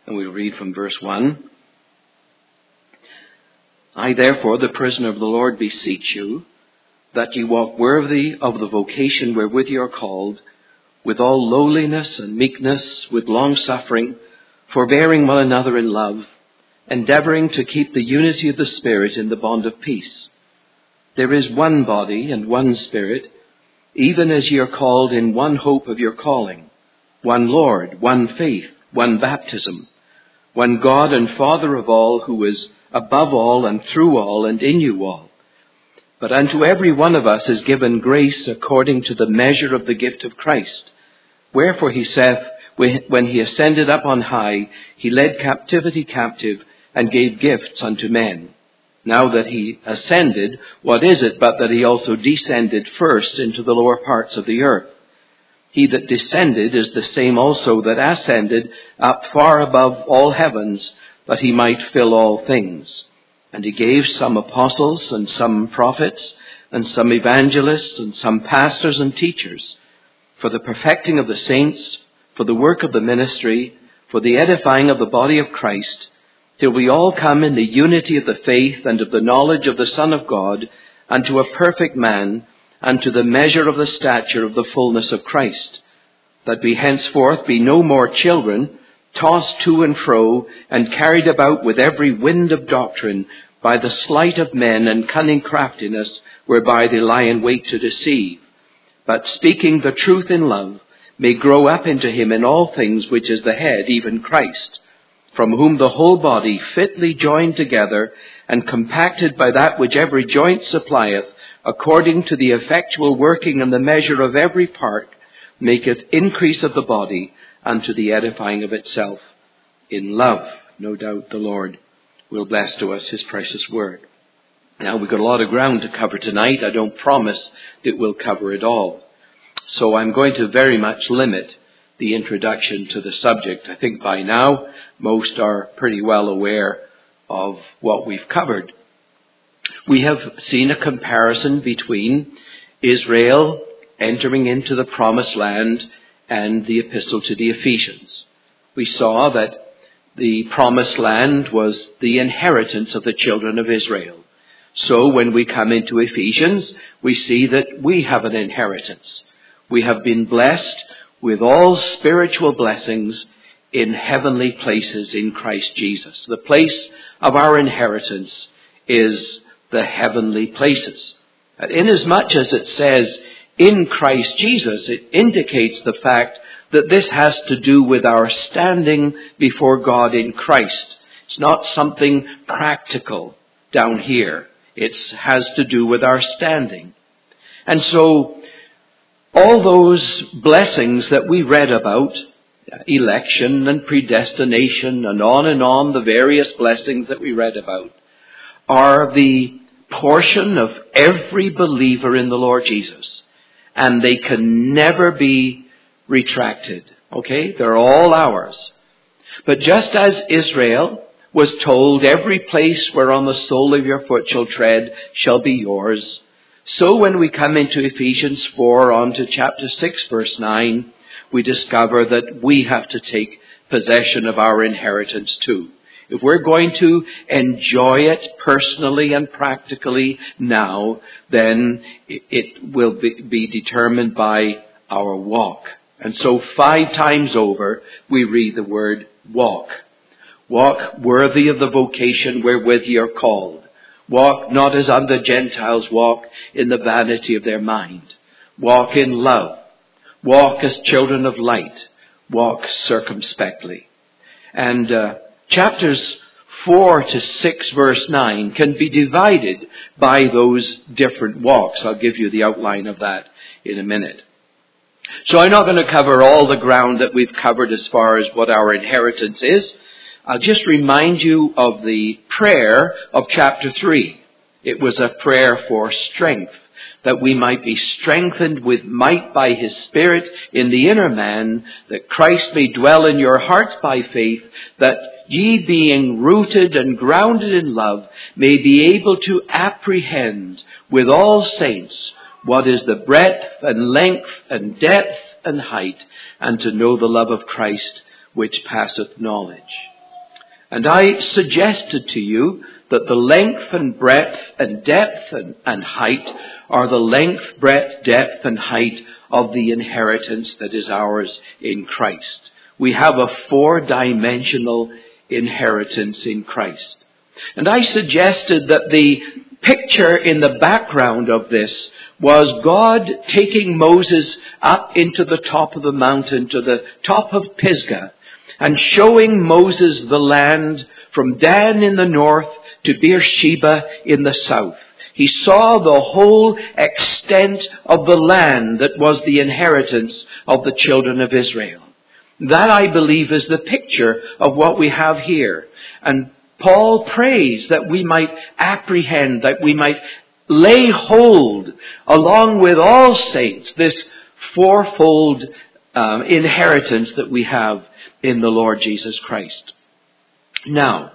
And we'll read from verse 1. I therefore, the prisoner of the Lord, beseech you, that ye walk worthy of the vocation wherewith ye are called, with all lowliness and meekness, with long-suffering, forbearing one another in love, endeavouring to keep the unity of the Spirit in the bond of peace. There is one body and one Spirit, even as ye are called in one hope of your calling, one Lord, one faith, one baptism, one God and Father of all, who is above all and through all and in you all. But unto every one of us is given grace according to the measure of the gift of Christ. Wherefore he saith, when he ascended up on high, he led captivity captive and gave gifts unto men. Now that he ascended, what is it but that he also descended first into the lower parts of the earth? He that descended is the same also that ascended up far above all heavens, that he might fill all things. And he gave some apostles and some prophets and some evangelists and some pastors and teachers, for the perfecting of the saints, for the work of the ministry, for the edifying of the body of Christ, till we all come in the unity of the faith and of the knowledge of the Son of God, unto a perfect man, unto the measure of the stature of the fullness of Christ, that we henceforth be no more children, tossed to and fro, and carried about with every wind of doctrine, by the sleight of men and cunning craftiness, whereby they lie in wait to deceive. But speaking the truth in love, may grow up into him in all things which is the head, even Christ, from whom the whole body, fitly joined together, and compacted by that which every joint supplieth, according to the effectual working and the measure of every part, maketh increase of the body unto the edifying of itself in love. No doubt the Lord will bless to us his precious word. Now, we've got a lot of ground to cover tonight. I don't promise that we'll cover it all. So I'm going to very much limit the introduction to the subject. I think by now most are pretty well aware of what we've covered. We have seen a comparison between Israel entering into the promised land and the epistle to the Ephesians. We saw that the promised land was the inheritance of the children of Israel. So when we come into Ephesians, we see that we have an inheritance. We have been blessed with all spiritual blessings in heavenly places in Christ Jesus. The place of our inheritance is the heavenly places. Inasmuch as it says in Christ Jesus, it indicates the fact that this has to do with our standing before God in Christ. It's not something practical down here. It has to do with our standing. And so all those blessings that we read about, election and predestination and on, the various blessings that we read about, are the portion of every believer in the Lord Jesus. And they can never be retracted. Okay? They're all ours. But just as Israel was told, every place whereon the sole of your foot shall tread shall be yours, so when we come into Ephesians 4 on to chapter 6 verse 9, we discover that we have to take possession of our inheritance too. If we're going to enjoy it personally and practically now, then it will be determined by our walk. And so 5 times over, we read the word walk. Walk worthy of the vocation wherewith ye are called. Walk not as other Gentiles walk, in the vanity of their mind. Walk in love. Walk as children of light. Walk circumspectly. And chapters 4 to 6 verse 9 can be divided by those different walks. I'll give you the outline of that in a minute. So I'm not going to cover all the ground that we've covered as far as what our inheritance is. I'll just remind you of the prayer of chapter 3. It was a prayer for strength, that we might be strengthened with might by his Spirit in the inner man, that Christ may dwell in your hearts by faith, that ye being rooted and grounded in love may be able to apprehend with all saints what is the breadth and length and depth and height, and to know the love of Christ which passeth knowledge. And I suggested to you that the length and breadth and depth and height are the length, breadth, depth and height of the inheritance that is ours in Christ. We have a 4-dimensional inheritance in Christ. And I suggested that the picture in the background of this was God taking Moses up into the top of the mountain, to the top of Pisgah, and showing Moses the land from Dan in the north to Beersheba in the south. He saw the whole extent of the land that was the inheritance of the children of Israel. That, I believe, is the picture of what we have here. And Paul prays that we might apprehend, that we might lay hold, along with all saints, this fourfold inheritance that we have in the Lord Jesus Christ. Now,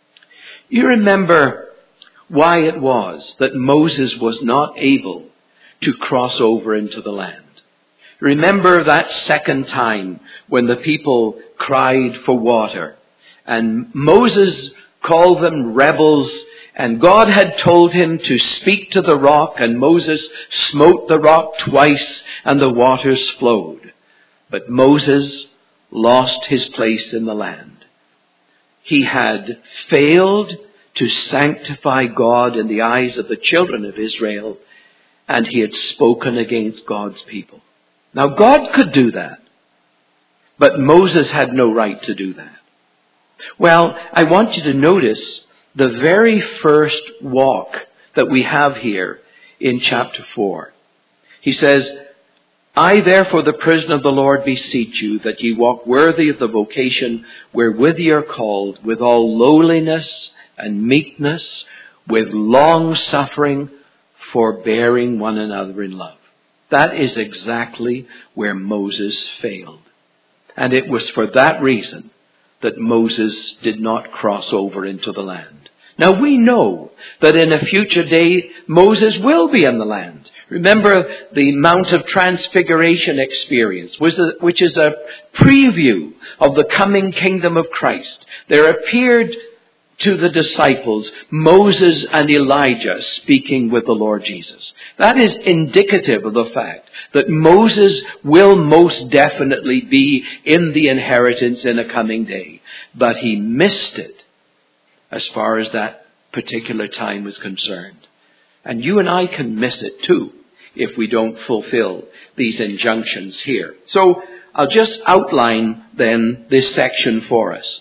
you remember why it was that Moses was not able to cross over into the land. Remember that second time when the people cried for water, and Moses called them rebels, and God had told him to speak to the rock, and Moses smote the rock twice, and the waters flowed. But Moses lost his place in the land. He had failed to sanctify God in the eyes of the children of Israel, and he had spoken against God's people. Now, God could do that, but Moses had no right to do that. Well, I want you to notice the very first walk that we have here in chapter 4. He says, I therefore, the prisoner of the Lord, beseech you that ye walk worthy of the vocation wherewith ye are called, with all lowliness and meekness, with long suffering, forbearing one another in love. That is exactly where Moses failed. And it was for that reason that Moses did not cross over into the land. Now we know that in a future day, Moses will be in the land. Remember the Mount of Transfiguration experience, which is a preview of the coming kingdom of Christ. There appeared to the disciples Moses and Elijah speaking with the Lord Jesus. That is indicative of the fact that Moses will most definitely be in the inheritance in a coming day. But he missed it as far as that particular time was concerned. And you and I can miss it too if we don't fulfill these injunctions here. So I'll just outline then this section for us.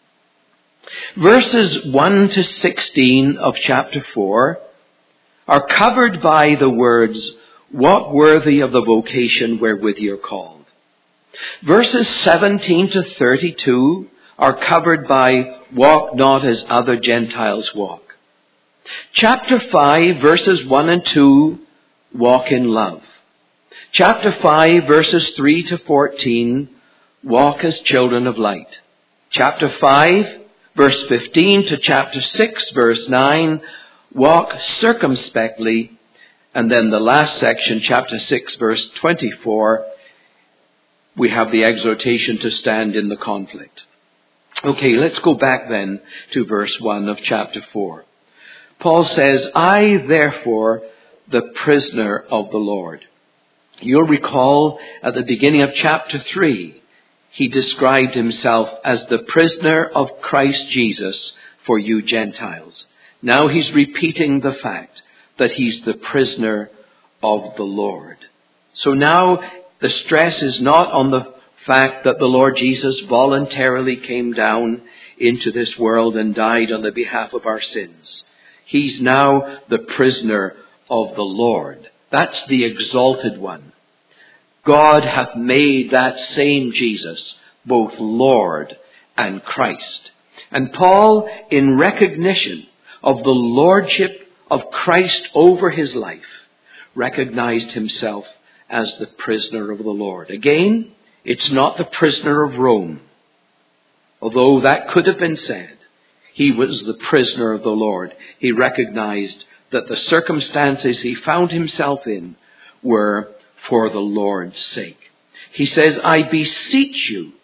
Verses 1 to 16 of chapter 4 are covered by the words, walk worthy of the vocation wherewith ye are called. Verses 17 to 32 are covered by walk not as other Gentiles walk. Chapter 5, verses 1 and 2, walk in love. Chapter 5, verses 3 to 14, walk as children of light. Chapter 5, verse 15 to chapter 6, verse 9, walk circumspectly. And then the last section, chapter 6, verse 24, we have the exhortation to stand in the conflict. Okay, let's go back then to verse 1 of chapter 4. Paul says, I therefore, the prisoner of the Lord. You'll recall at the beginning of chapter 3, he described himself as the prisoner of Christ Jesus for you Gentiles. Now he's repeating the fact that he's the prisoner of the Lord. So now the stress is not on the fact that the Lord Jesus voluntarily came down into this world and died on the behalf of our sins. He's now the prisoner of the Lord. That's the exalted one. God hath made that same Jesus both Lord and Christ. And Paul, in recognition of the lordship of Christ over his life, recognized himself as the prisoner of the Lord. Again, it's not the prisoner of Rome, although that could have been said. He was the prisoner of the Lord. He recognized that the circumstances he found himself in were for the Lord's sake. He says, I beseech you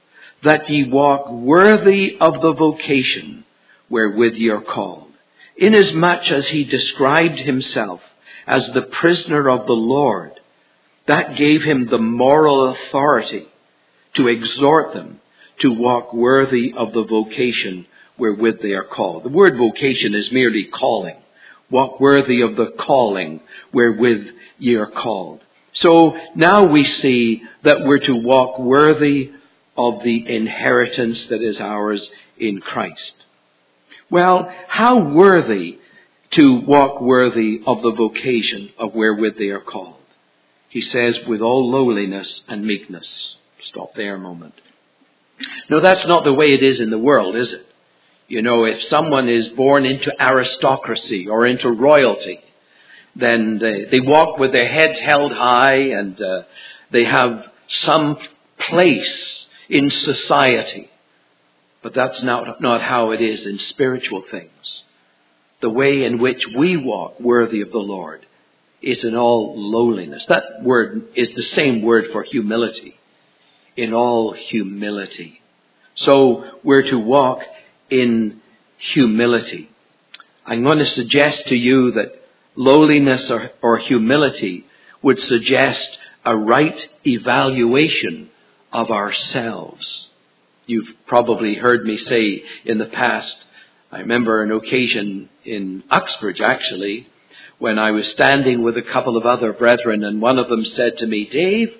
that ye walk worthy of the vocation wherewith ye are called. Inasmuch as he described himself as the prisoner of the Lord, that gave him the moral authority to exhort them to walk worthy of the vocation wherewith they are called. The word vocation is merely calling. Walk worthy of the calling wherewith ye are called. So now we see that we're to walk worthy of the inheritance that is ours in Christ. Well, how worthy to walk worthy of the vocation of wherewith they are called? He says, with all lowliness and meekness. Stop there a moment. No, that's not the way it is in the world, is it? You know, if someone is born into aristocracy or into royalty, then they walk with their heads held high and they have some place in society. But that's not how it is in spiritual things. The way in which we walk worthy of the Lord is in all lowliness. That word is the same word for humility. In all humility. So we're to walk in humility. I'm going to suggest to you that lowliness or humility would suggest a right evaluation of ourselves. You've probably heard me say in the past, I remember an occasion in Uxbridge actually, when I was standing with a couple of other brethren and one of them said to me, Dave,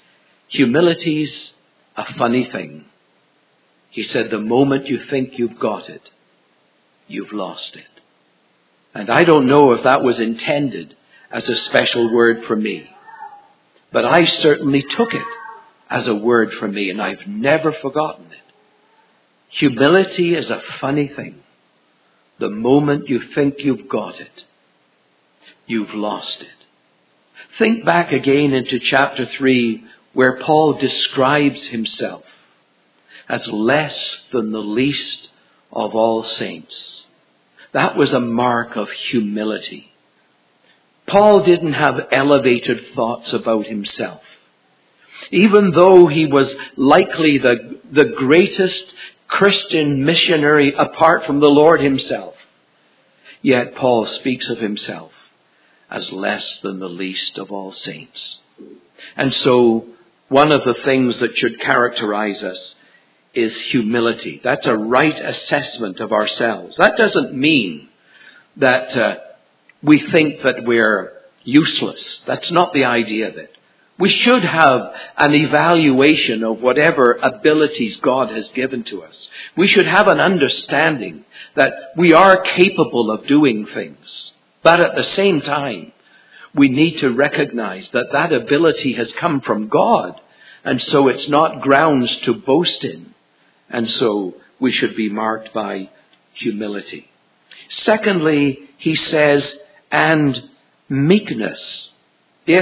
humility's a funny thing. He said, the moment you think you've got it, you've lost it. And I don't know if that was intended as a special word for me. But I certainly took it as a word for me, and I've never forgotten it. Humility is a funny thing. The moment you think you've got it, you've lost it. Think back again into chapter 3, where Paul describes himself as less than the least of all saints. That was a mark of humility. Paul didn't have elevated thoughts about himself. Even though he was likely the greatest Christian missionary apart from the Lord himself, yet Paul speaks of himself as less than the least of all saints. And so one of the things that should characterize us is humility. That's a right assessment of ourselves. That doesn't mean that we think that we're useless. That's not the idea of it. We should have an evaluation of whatever abilities God has given to us. We should have an understanding that we are capable of doing things. But at the same time, we need to recognize that that ability has come from God. And so it's not grounds to boast in. And so we should be marked by humility. Secondly, he says, and meekness. If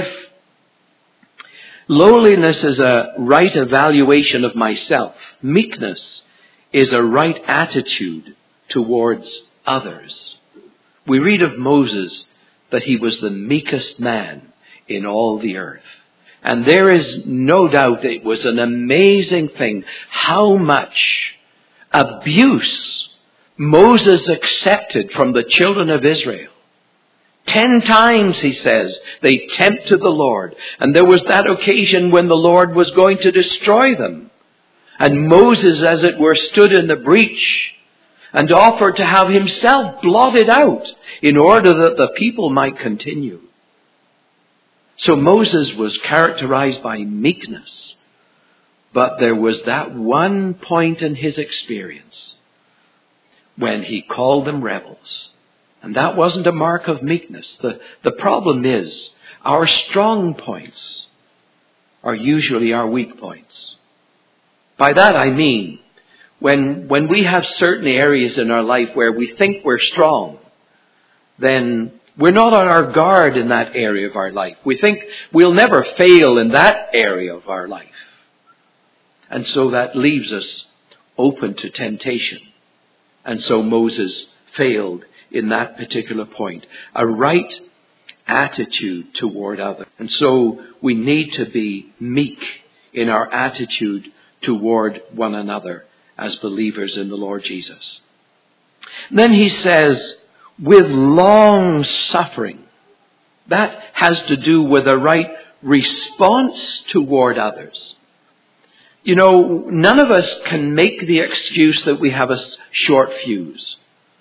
lowliness is a right evaluation of myself, meekness is a right attitude towards others. We read of Moses that he was the meekest man in all the earth. And there is no doubt it was an amazing thing how much abuse Moses accepted from the children of Israel. 10 times, he says, they tempted the Lord. And there was that occasion when the Lord was going to destroy them. And Moses, as it were, stood in the breach and offered to have himself blotted out in order that the people might continue. So Moses was characterized by meekness. But there was that one point in his experience when he called them rebels. And that wasn't a mark of meekness. The problem is our strong points are usually our weak points. By that I mean, when we have certain areas in our life where we think we're strong, then we're not on our guard in that area of our life. We think we'll never fail in that area of our life. And so that leaves us open to temptation. And so Moses failed in that particular point. A right attitude toward others. And so we need to be meek in our attitude toward one another as believers in the Lord Jesus. Then he says, with long suffering. That has to do with a right response toward others. You know, none of us can make the excuse that we have a short fuse.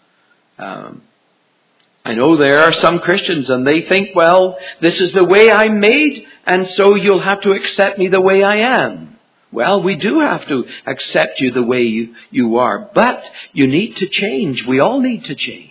I know there are some Christians and they think, well, this is the way I'm made, and so you'll have to accept me the way I am. Well, we do have to accept you the way you are, but you need to change. We all need to change.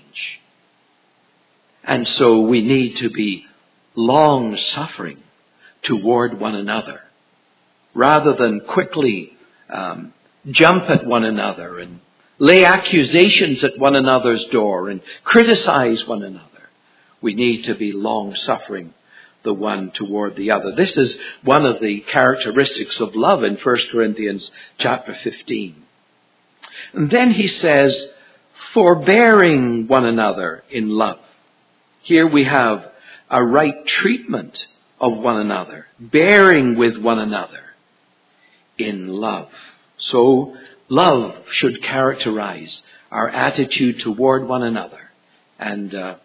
And so we need to be long-suffering toward one another, rather than quickly jump at one another and lay accusations at one another's door and criticize one another. We need to be long-suffering the one toward the other. This is one of the characteristics of love in 1 Corinthians chapter 15. And then he says, forbearing one another in love. Here we have a right treatment of one another, bearing with one another in love. So love should characterize our attitude toward one another. And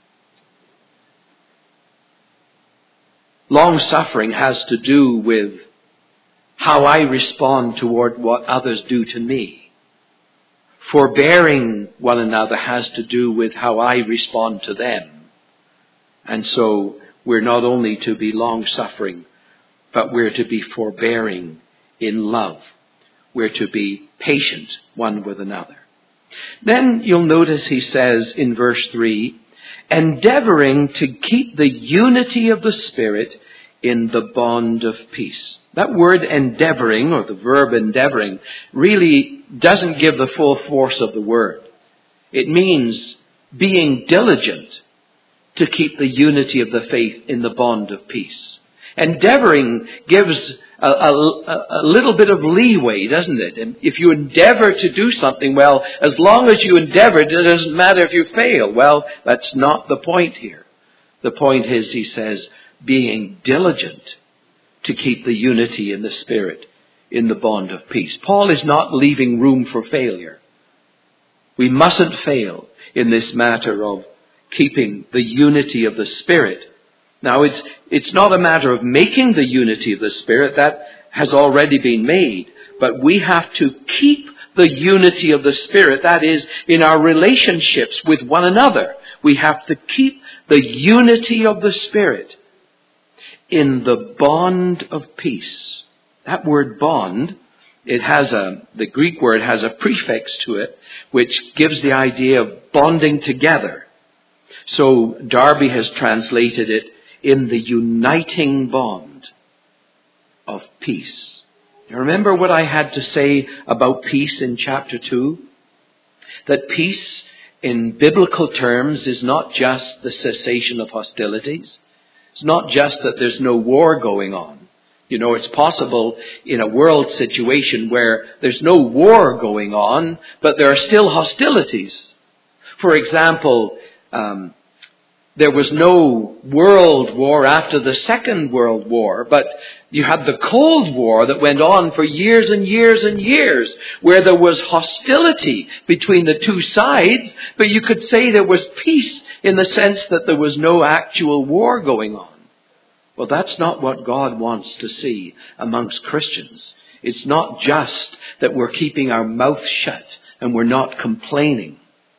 long-suffering has to do with how I respond toward what others do to me. Forbearing one another has to do with how I respond to them. And so we're not only to be long-suffering, but we're to be forbearing in love. We're to be patient one with another. Then you'll notice he says in verse 3, endeavoring to keep the unity of the Spirit in the bond of peace. That word endeavoring, or the verb endeavoring, really doesn't give the full force of the word. It means being diligent to keep the unity of the faith in the bond of peace. Endeavoring gives a little bit of leeway, doesn't it? And if you endeavor to do something, well, as long as you endeavor, it doesn't matter if you fail. Well, that's not the point here. The point is, he says, being diligent to keep the unity in the Spirit in the bond of peace. Paul is not leaving room for failure. We mustn't fail in this matter of keeping the unity of the Spirit. Now, it's not a matter of making the unity of the Spirit. That has already been made. But we have to keep the unity of the Spirit. That is, in our relationships with one another. We have to keep the unity of the Spirit in the bond of peace. That word bond, the Greek word has a prefix to it, which gives the idea of bonding together. So Darby has translated it in the uniting bond of peace. You remember what I had to say about peace in chapter 2? That peace in biblical terms is not just the cessation of hostilities. It's not just that there's no war going on. You know, it's possible in a world situation where there's no war going on, but there are still hostilities. For example, there was no world war after the Second World War, but you had the Cold War that went on for years and years and years, where there was hostility between the two sides, but you could say there was peace in the sense that there was no actual war going on. Well, that's not what God wants to see amongst Christians. It's not just that we're keeping our mouth shut and we're not complaining.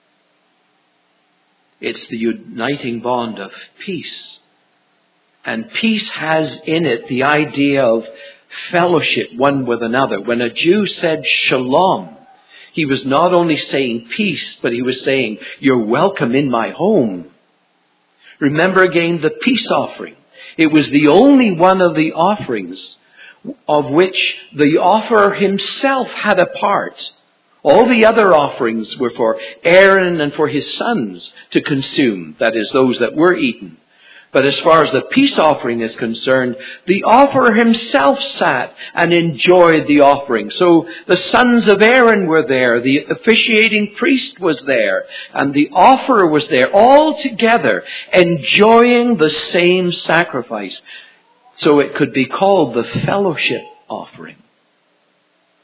It's the uniting bond of peace. And peace has in it the idea of fellowship one with another. When a Jew said shalom, he was not only saying peace, but he was saying, you're welcome in my home. Remember again the peace offering. It was the only one of the offerings of which the offerer himself had a part. All the other offerings were for Aaron and for his sons to consume, that is, those that were eaten. But as far as the peace offering is concerned, the offerer himself sat and enjoyed the offering. So the sons of Aaron were there, the officiating priest was there, and the offerer was there, all together, enjoying the same sacrifice. So it could be called the fellowship offering.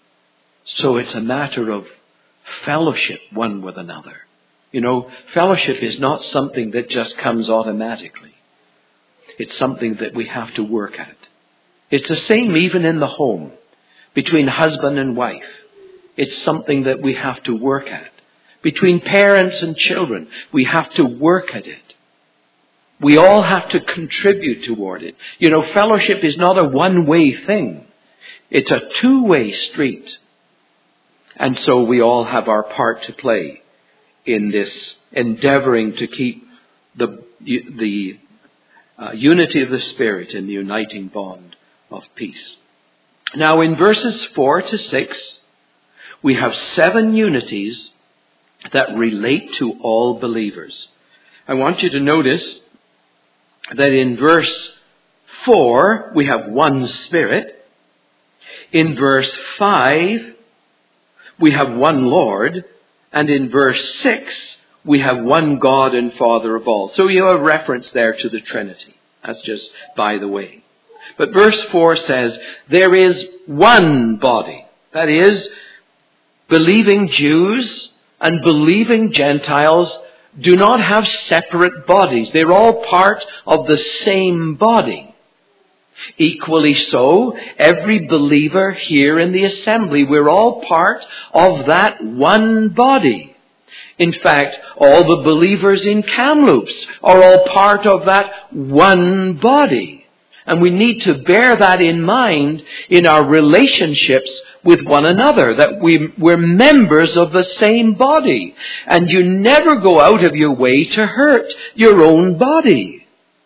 So it's a matter of fellowship one with another. You know, fellowship is not something that just comes automatically. It's something that we have to work at. It's the same even in the home, between husband and wife. It's something that we have to work at. Between parents and children, we have to work at it. We all have to contribute toward it. You know, fellowship is not a one-way thing. It's a two-way street. And so we all have our part to play in this endeavoring to keep the unity of the Spirit in the uniting bond of peace. Now in verses 4 to 6, we have 7 unities that relate to all believers. I want you to notice that in verse 4, we have one Spirit. In verse 5, we have one Lord. And in verse 6, we have one God and Father of all. So you have a reference there to the Trinity. That's just by the way. But verse 4 says, there is one body. That is, believing Jews and believing Gentiles do not have separate bodies. They're all part of the same body. Equally so, every believer here in the assembly, we're all part of that one body. In fact, all the believers in Kamloops are all part of that one body. And we need to bear that in mind in our relationships with one another, that we're members of the same body. And you never go out of your way to hurt your own body.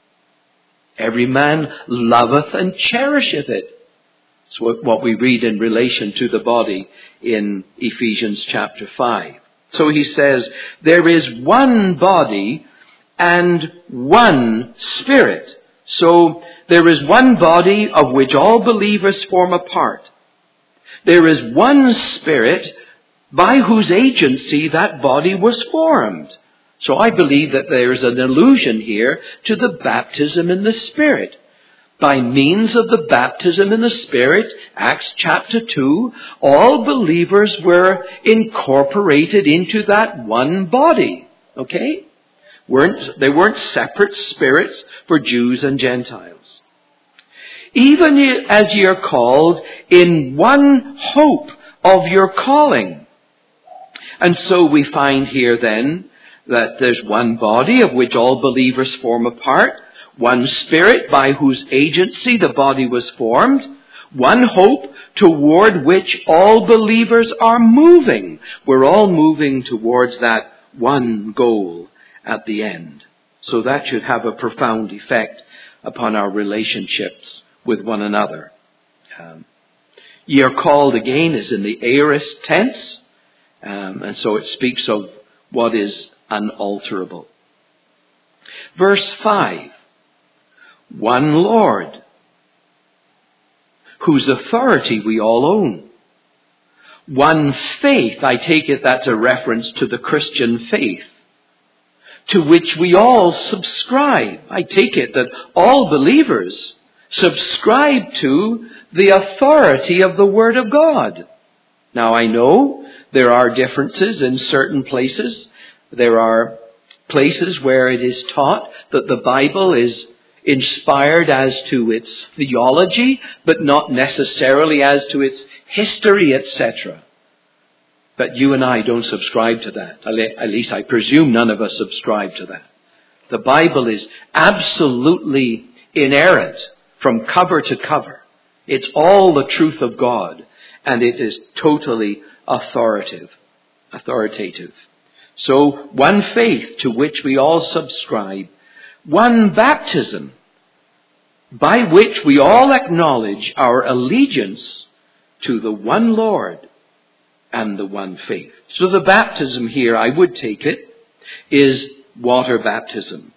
Every man loveth and cherisheth it. It's what we read in relation to the body in Ephesians chapter 5. So he says, there is one body and one Spirit. So there is one body of which all believers form a part. There is one Spirit by whose agency that body was formed. So I believe that there is an allusion here to the baptism in the Spirit. By means of the baptism in the Spirit, Acts chapter 2, all believers were incorporated into that one body. Okay? They weren't separate spirits for Jews and Gentiles. Even as ye are called in one hope of your calling. And so we find here then that there's one body of which all believers form a part, one Spirit by whose agency the body was formed, one hope toward which all believers are moving. We're all moving towards that one goal at the end. So that should have a profound effect upon our relationships with one another. Ye are called again is in the aorist tense, and so it speaks of what is unalterable. Verse 5, one Lord, whose authority we all own. One faith, I take it that's a reference to the Christian faith, to which we all subscribe. I take it that all believers subscribe to the authority of the Word of God. Now I know there are differences in certain places. There are places where it is taught that the Bible is inspired as to its theology, but not necessarily as to its history, etc. But you and I don't subscribe to that. At least I presume none of us subscribe to that. The Bible is absolutely inerrant from cover to cover. It's all the truth of God, and it is totally authoritative. So, one faith to which we all subscribe, one baptism by which we all acknowledge our allegiance to the one Lord and the one faith. So the baptism here, I would take it, is water baptism.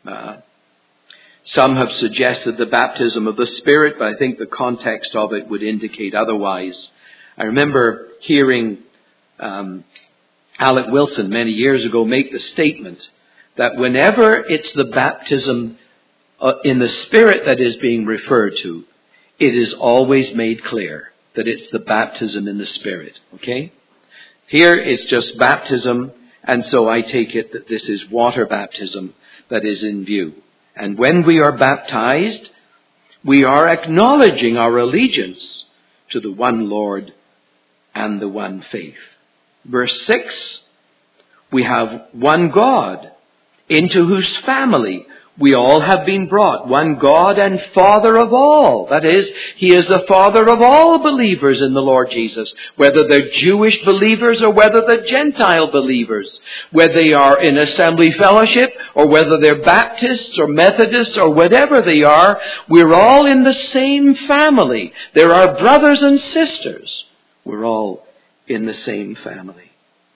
Some have suggested the baptism of the Spirit, but I think the context of it would indicate otherwise. I remember hearing Alec Wilson many years ago make the statement that whenever it's the baptism in the Spirit that is being referred to, it is always made clear that it's the baptism in the Spirit. Okay? Here it's just baptism, and so I take it that this is water baptism that is in view. And when we are baptized, we are acknowledging our allegiance to the one Lord and the one faith. Verse 6, we have one God, into whose family we all have been brought. One God and Father of all. That is, He is the Father of all believers in the Lord Jesus, whether they're Jewish believers or whether they're Gentile believers, whether they are in assembly fellowship or whether they're Baptists or Methodists or whatever they are. We're all in the same family. There are brothers and sisters. We're all in the same family.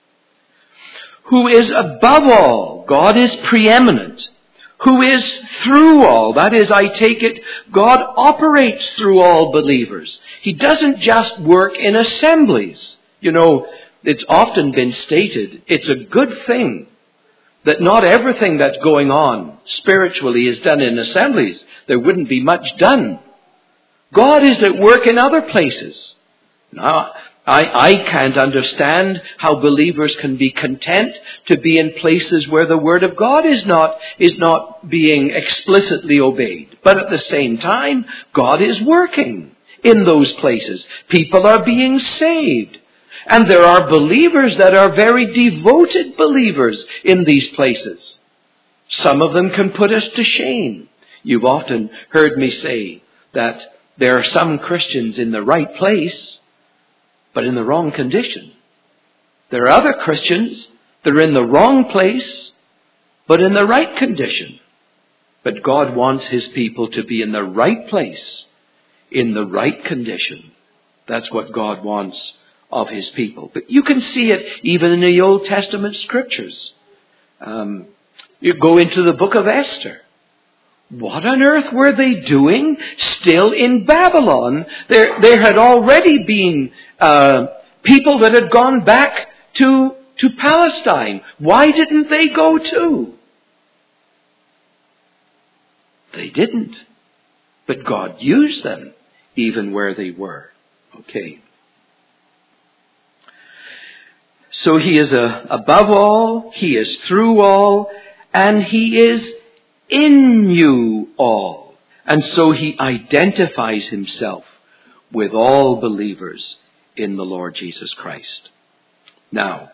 Who is above all? God is preeminent. Who is through all? That is, I take it, God operates through all believers. He doesn't just work in assemblies. You know, it's often been stated, it's a good thing that not everything that's going on spiritually is done in assemblies. There wouldn't be much done. God is at work in other places. Now, I can't understand how believers can be content to be in places where the Word of God is not being explicitly obeyed. But at the same time, God is working in those places. People are being saved. And there are believers that are very devoted believers in these places. Some of them can put us to shame. You've often heard me say that there are some Christians in the right place, but in the wrong condition. There are other Christians that are in the wrong place, but in the right condition. But God wants His people to be in the right place, in the right condition. That's what God wants of His people. But you can see it even in the Old Testament scriptures. You go into the book of Esther. What on earth were they doing still in Babylon? There had already been people that had gone back to Palestine. Why didn't they go too? They didn't. But God used them even where they were. Okay. So He is above all, He is through all, and He is in you all. And so He identifies Himself with all believers in the Lord Jesus Christ. Now,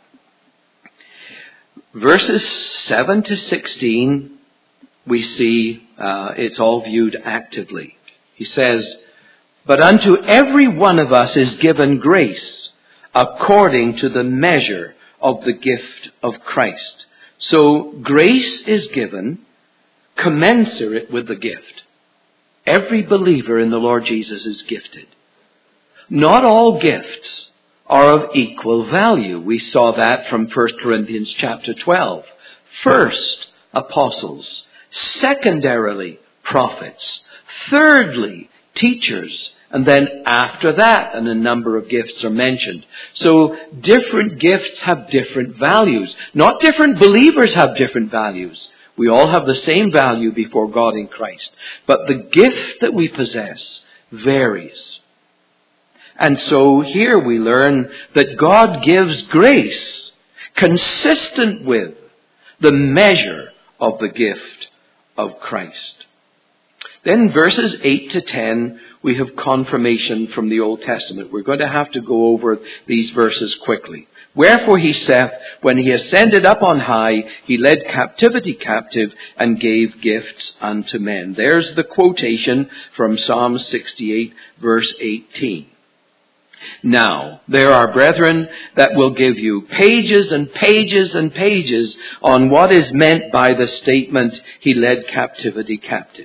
verses 7 to 16, we see it's all viewed actively. He says, "But unto every one of us is given grace according to the measure of the gift of Christ." So grace is given commensurate with the gift. Every believer in the Lord Jesus is gifted. Not all gifts are of equal value. We saw that from 1 Corinthians chapter 12. First, apostles. Secondarily, prophets. Thirdly, teachers. And then after that, and a number of gifts are mentioned. So different gifts have different values. Not different believers have different values. We all have the same value before God in Christ. But the gift that we possess varies. And so here we learn that God gives grace consistent with the measure of the gift of Christ. Then verses 8 to 10, we have confirmation from the Old Testament. We're going to have to go over these verses quickly. "Wherefore He saith, when He ascended up on high, He led captivity captive and gave gifts unto men." There's the quotation from Psalm 68, verse 18. Now, there are brethren that will give you pages and pages and pages on what is meant by the statement, He led captivity captive.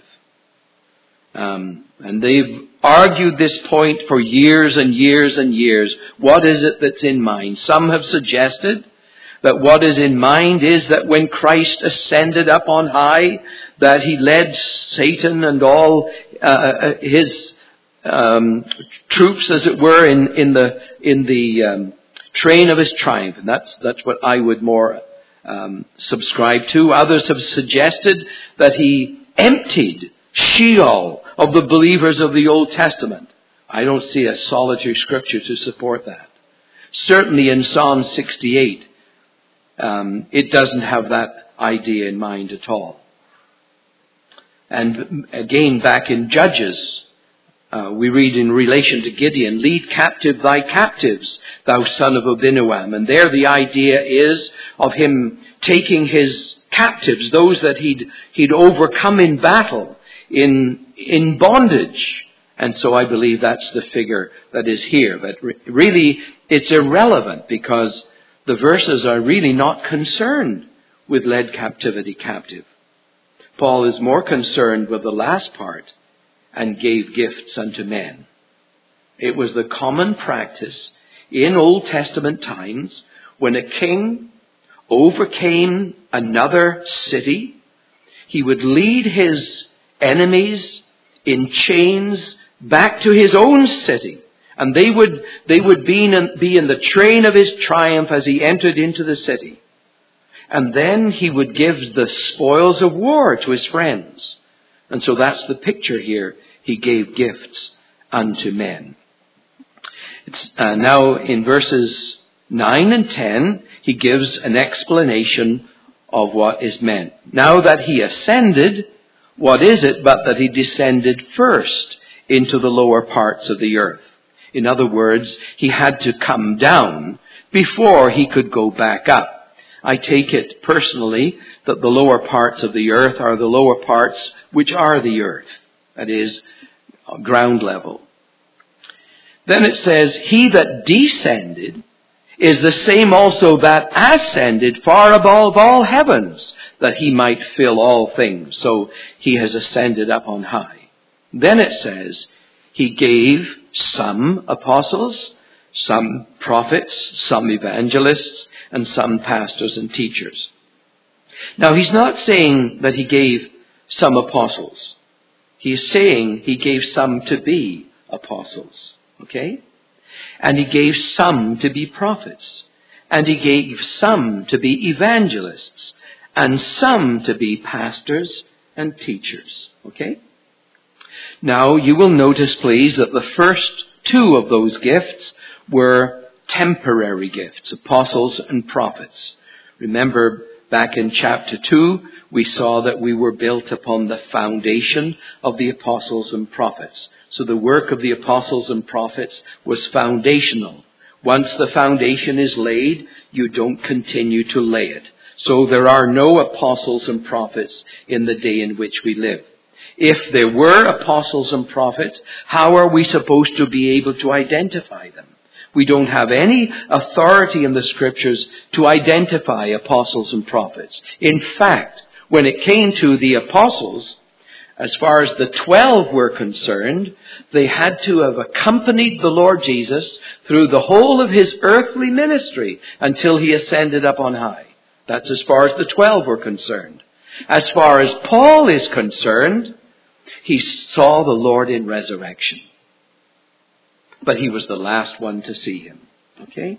And they've argued this point for years and years and years. What is it that's in mind? Some have suggested that what is in mind is that when Christ ascended up on high, that He led Satan and all his troops, as it were, in the train of His triumph. And that's what I would more subscribe to. Others have suggested that He emptied Sheol of the believers of the Old Testament. I don't see a solitary scripture to support that. Certainly in Psalm 68, it doesn't have that idea in mind at all. And again, back in Judges, we read in relation to Gideon, lead captive thy captives, thou son of Abinoam. And there the idea is of him taking his captives, those that he'd overcome in battle, in bondage. And so I believe that's the figure that is here. But really, it's irrelevant because the verses are really not concerned with led captivity captive. Paul is more concerned with the last part, and gave gifts unto men. It was the common practice in Old Testament times when a king overcame another city, he would lead his enemies in chains back to his own city. And they would be in the train of his triumph as he entered into the city. And then he would give the spoils of war to his friends. And so that's the picture here. He gave gifts unto men. It's, now in verses 9 and 10, he gives an explanation of what is meant. Now that he ascended, what is it but that he descended first into the lower parts of the earth? In other words, he had to come down before he could go back up. I take it personally that the lower parts of the earth are the lower parts which are the earth. That is, ground level. Then it says, he that descended is the same also that ascended far above all heavens, that he might fill all things. So he has ascended up on high. Then it says, he gave some apostles, some prophets, some evangelists, and some pastors and teachers. Now he's not saying that he gave some apostles. He's saying he gave some to be apostles. Okay? And he gave some to be prophets. And he gave some to be evangelists. And some to be pastors and teachers. Okay? Now you will notice, please, that the first two of those gifts were temporary gifts, apostles and prophets. Remember, back in chapter 2, we saw that we were built upon the foundation of the apostles and prophets. So the work of the apostles and prophets was foundational. Once the foundation is laid, you don't continue to lay it. So there are no apostles and prophets in the day in which we live. If there were apostles and prophets, how are we supposed to be able to identify them? We don't have any authority in the scriptures to identify apostles and prophets. In fact, when it came to the apostles, as far as the 12 were concerned, they had to have accompanied the Lord Jesus through the whole of his earthly ministry until he ascended up on high. That's as far as the 12 were concerned. As far as Paul is concerned, he saw the Lord in resurrection. But he was the last one to see him. Okay?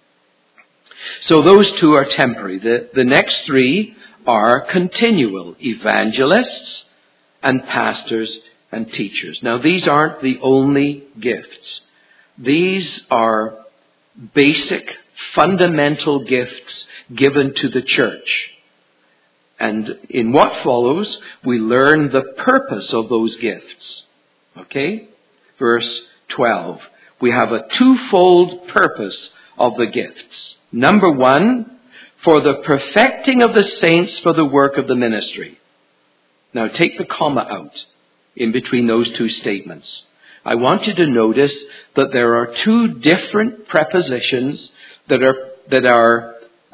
So those two are temporary. The next three are continual: evangelists and pastors and teachers. Now these aren't the only gifts. These are basic, fundamental gifts given to the church. And in what follows, we learn the purpose of those gifts. Okay? Verse 12. We have a twofold purpose of the gifts. Number one, for the perfecting of the saints for the work of the ministry. Now take the comma out in between those two statements. I want you to notice that there are two different prepositions that are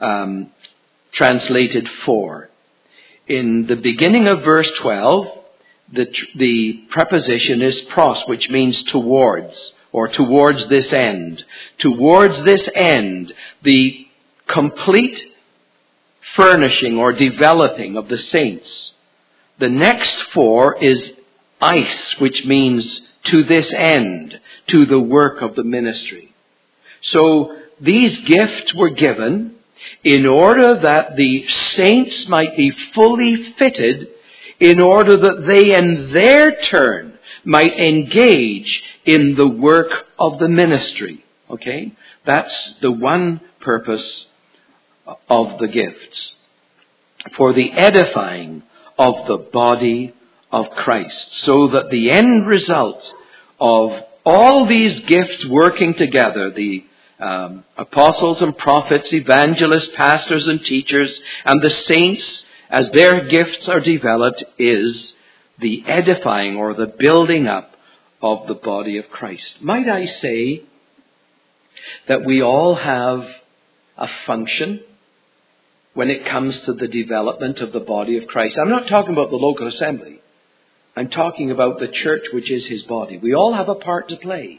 translated for. In the beginning of verse 12, the preposition is pros, which means towards, or towards this end. Towards this end, the complete furnishing or developing of the saints. The next for is eis, which means to this end, to the work of the ministry. So these gifts were given in order that the saints might be fully fitted, in order that they in their turn might engage in the work of the ministry. Okay? That's the one purpose of the gifts. For the edifying of the body of Christ. So that the end result of all these gifts working together, the apostles and prophets, evangelists, pastors and teachers, and the saints, as their gifts are developed, is the edifying or the building up of the body of Christ. Might I say that we all have a function when it comes to the development of the body of Christ? I'm not talking about the local assembly. I'm talking about the church, which is his body. We all have a part to play.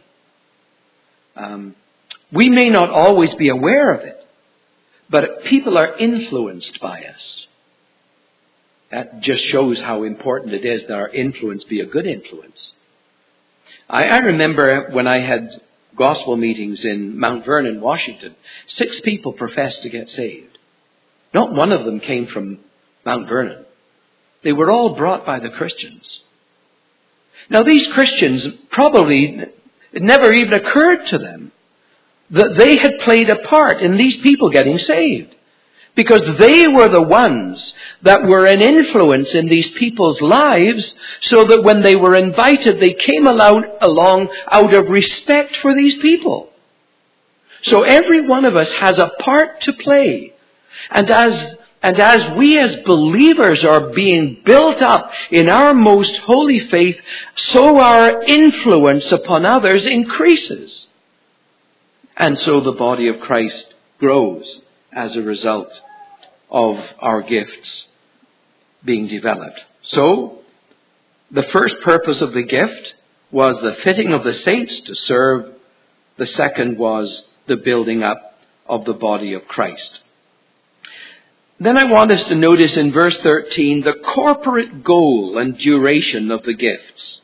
We may not always be aware of it, but people are influenced by us. That just shows how important it is that our influence be a good influence. I remember when I had gospel meetings in Mount Vernon, Washington, 6 people professed to get saved. Not one of them came from Mount Vernon. They were all brought by the Christians. Now these Christians probably, it never even occurred to them that they had played a part in these people getting saved. Because they were the ones that were an influence in these people's lives, so that when they were invited, they came along out of respect for these people. So every one of us has a part to play. And as we as believers are being built up in our most holy faith, so our influence upon others increases. And so the body of Christ grows as a result of our gifts being developed. So, the first purpose of the gift was the fitting of the saints to serve. The second was the building up of the body of Christ. Then I want us to notice in verse 13 the corporate goal and duration of the gifts.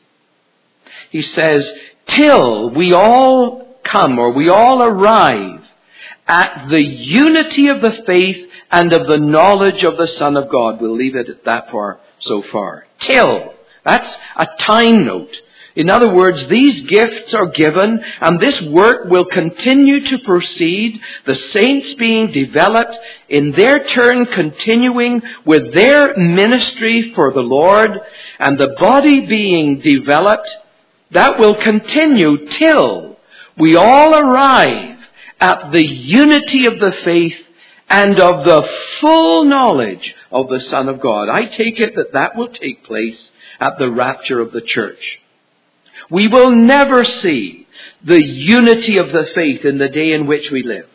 He says, till we all come, or we all arrive at the unity of the faith and of the knowledge of the Son of God. We'll leave it at that so far. Till. That's a time note. In other words, these gifts are given, and this work will continue to proceed, the saints being developed, in their turn continuing with their ministry for the Lord, and the body being developed. That will continue till we all arrive at the unity of the faith and of the full knowledge of the Son of God. I take it that will take place at the rapture of the church. We will never see the unity of the faith in the day in which we live.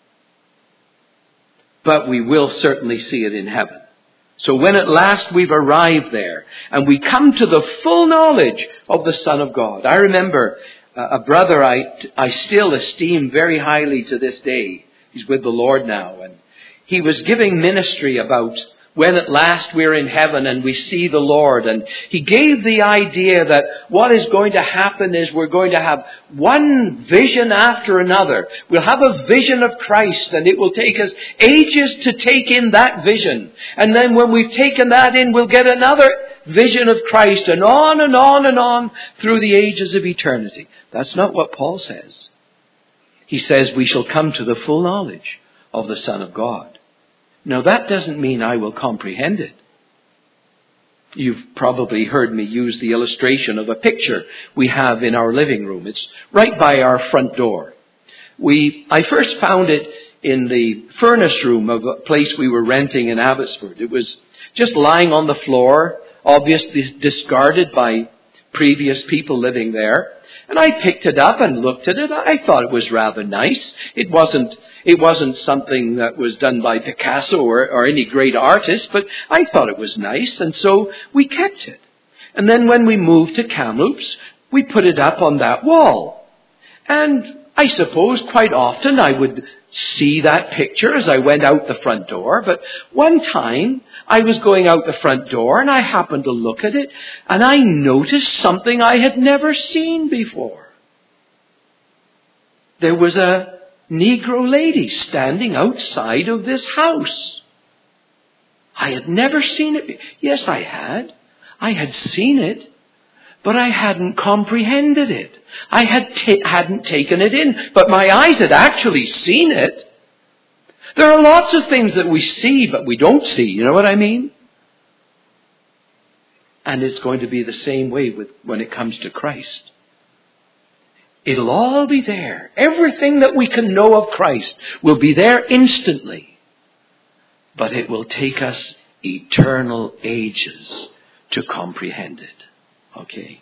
But we will certainly see it in heaven. So when at last we've arrived there and we come to the full knowledge of the Son of God. I remember a brother I still esteem very highly to this day. He's with the Lord now, and he was giving ministry about when at last we're in heaven and we see the Lord. And he gave the idea that what is going to happen is we're going to have one vision after another. We'll have a vision of Christ, and it will take us ages to take in that vision. And then when we've taken that in, we'll get another vision of Christ, and on and on and on through the ages of eternity. That's not what Paul says. He says we shall come to the full knowledge of the Son of God. Now that doesn't mean I will comprehend it. You've probably heard me use the illustration of a picture we have in our living room. It's right by our front door. I first found it in the furnace room of a place we were renting in Abbotsford. It was just lying on the floor, obviously discarded by previous people living there. And I picked it up and looked at it. I thought it was rather nice. It wasn't something that was done by Picasso or any great artist, but I thought it was nice, and so we kept it. And then when we moved to Kamloops, we put it up on that wall. And I suppose quite often I would see that picture as I went out the front door, but one time I was going out the front door and I happened to look at it, and I noticed something I had never seen before. There was a Negro lady standing outside of this house. I had never seen it. Yes, I had. I had seen it. but I hadn't comprehended it. I hadn't taken it in, but my eyes had actually seen it. There are lots of things that we see, but we don't see. You know what I mean? And it's going to be the same way when it comes to Christ. It'll all be there. Everything that we can know of Christ will be there instantly. But it will take us eternal ages to comprehend it. Okay?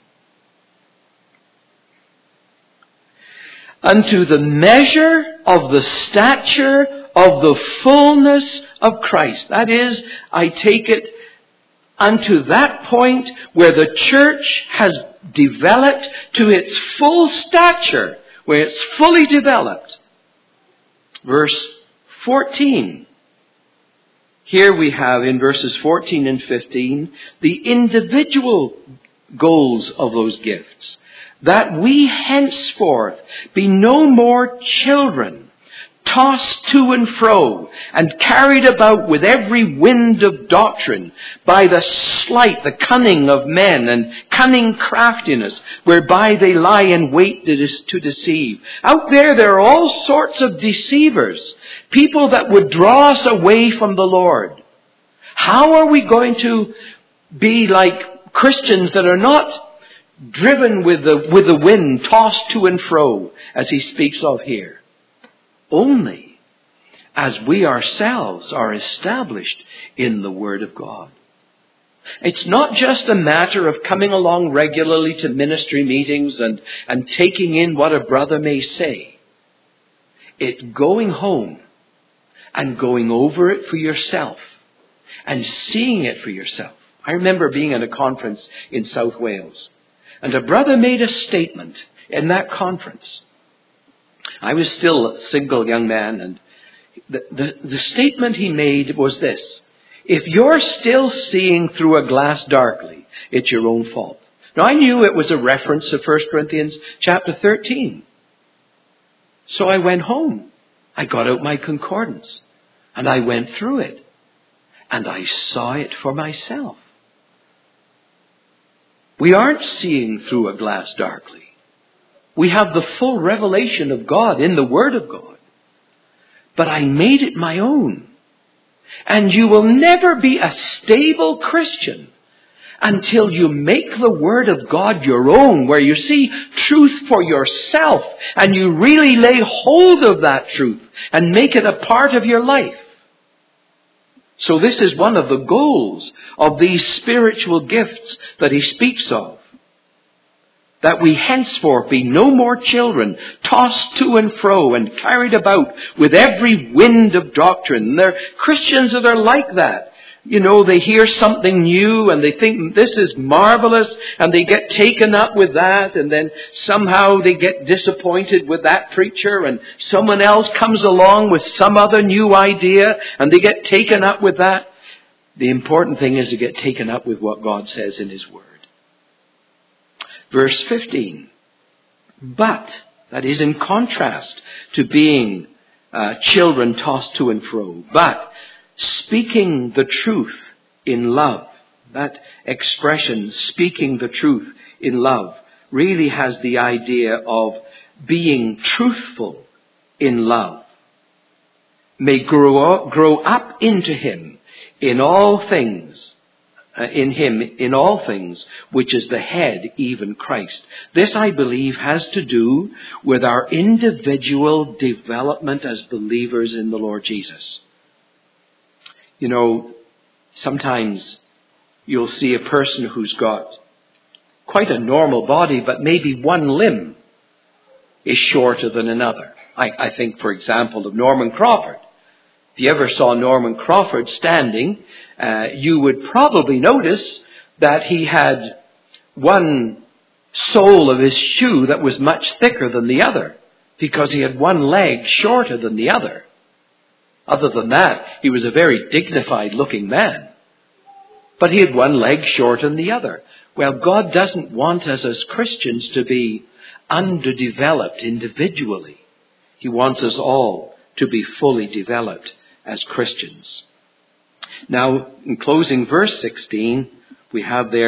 Unto the measure of the stature of the fullness of Christ. That is, I take it unto that point where the church has developed to its full stature, where it's fully developed. Verse 14. Here we have in verses 14 and 15 the individual goals of those gifts. That we henceforth be no more children, tossed to and fro, and carried about with every wind of doctrine, by the sleight, the cunning of men, and cunning craftiness, whereby they lie in wait to deceive. Out there are all sorts of deceivers, people that would draw us away from the Lord. How are we going to be like Christians that are not driven with the wind, tossed to and fro, as he speaks of here? Only as we ourselves are established in the Word of God. It's not just a matter of coming along regularly to ministry meetings and taking in what a brother may say. It's going home and going over it for yourself and seeing it for yourself. I remember being at a conference in South Wales, and a brother made a statement in that conference. I was still a single young man, and the statement he made was this: if you're still seeing through a glass darkly, it's your own fault. Now, I knew it was a reference to 1 Corinthians chapter 13. So I went home. I got out my concordance, and I went through it, and I saw it for myself. We aren't seeing through a glass darkly. We have the full revelation of God in the Word of God. But I made it my own. And you will never be a stable Christian until you make the Word of God your own, where you see truth for yourself and you really lay hold of that truth and make it a part of your life. So this is one of the goals of these spiritual gifts that he speaks of. That we henceforth be no more children, tossed to and fro and carried about with every wind of doctrine. And there are Christians that are like that. You know, they hear something new and they think this is marvelous, and they get taken up with that, and then somehow they get disappointed with that preacher, and someone else comes along with some other new idea and they get taken up with that. The important thing is to get taken up with what God says in His Word. Verse 15. But, that is in contrast to being children tossed to and fro. But, speaking the truth in love. That expression, speaking the truth in love, really has the idea of being truthful in love. May grow up into Him in all things. In all things, which is the head, even Christ. This, I believe, has to do with our individual development as believers in the Lord Jesus. You know, sometimes you'll see a person who's got quite a normal body, but maybe one limb is shorter than another. I think, for example, of Norman Crawford. If you ever saw Norman Crawford standing, you would probably notice that he had one sole of his shoe that was much thicker than the other, because he had one leg shorter than the other. Other than that, he was a very dignified looking man. But he had one leg shorter than the other. Well, God doesn't want us as Christians to be underdeveloped individually. He wants us all to be fully developed as Christians. Now, in closing verse 16, we have there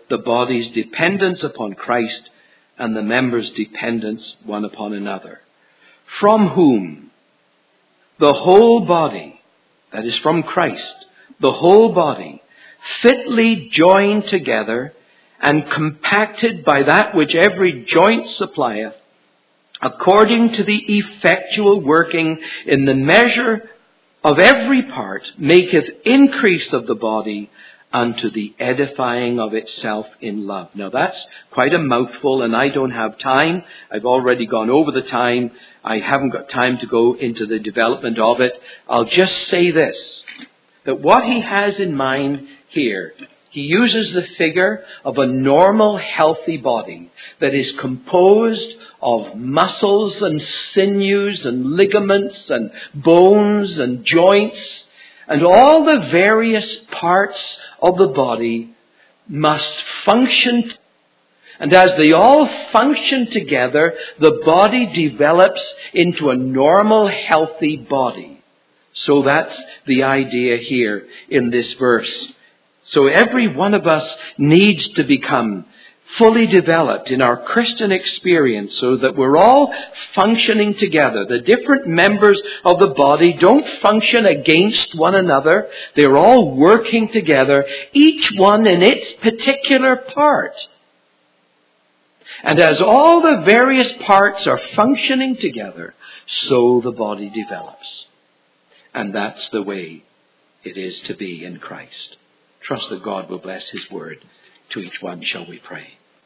the body's dependence upon Christ and the members' dependence one upon another. From whom the whole body, that is from Christ, the whole body, fitly joined together and compacted by that which every joint supplieth, according to the effectual working in the measure of every part, maketh increase of the body unto the edifying of itself in love. Now that's quite a mouthful, and I don't have time. I've already gone over the time. I haven't got time to go into the development of it. I'll just say this, that what he has in mind here, he uses the figure of a normal, healthy body that is composed of muscles and sinews and ligaments and bones and joints, and all the various parts of the body must function. And as they all function together, the body develops into a normal, healthy body. So that's the idea here in this verse. So every one of us needs to become fully developed in our Christian experience so that we're all functioning together. The different members of the body don't function against one another. They're all working together, each one in its particular part. And as all the various parts are functioning together, so the body develops. And that's the way it is to be in Christ. Trust that God will bless his word to each one. Shall we pray?